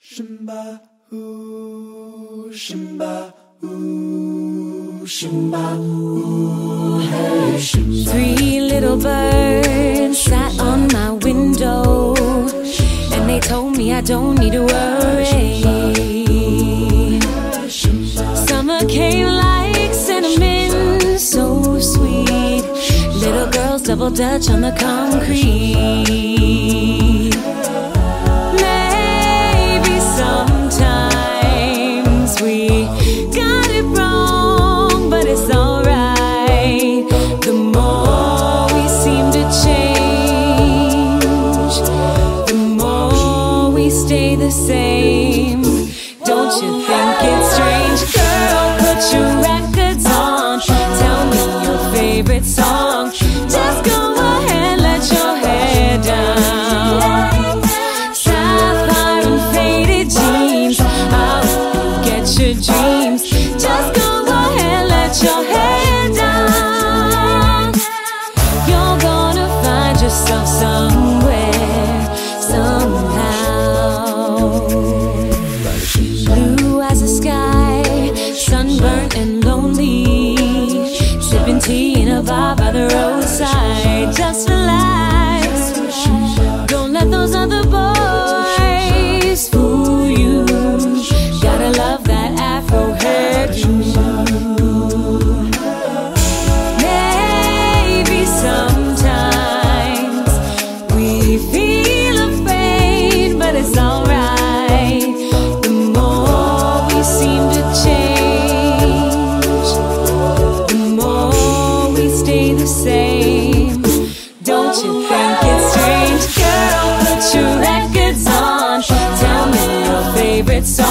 Shimba, ooh, shimba, ooh, shimba, ooh, hey, shimba. Three little birds sat on my window, and they told me I don't need to worry. Summer came like cinnamon, so sweet. Little girls double dutch on the concrete. Maybe sometimes we got it wrong, but it's alright. The more we seem to change, the more we stay the same. Don't you think it's strange? Girl, put your records on. Tell me your favorite song. Just go ahead, let your hair down. Sapphire and faded jeans, I'll get your dreams. Just go ahead, let your hair down. You're gonna find yourself somewhere, somehow. Blue as the sky, sunburnt and lonely, sipping tea in a bar by the roadside. Just relax, don't let those other boys fool you. Gotta love that Afro hairdo. Maybe sometimes we feel afraid, but it's alright. The more we seem to change, the more we stay the same. Don't you think it's strange? Girl, put your records on. Tell me your favorite song.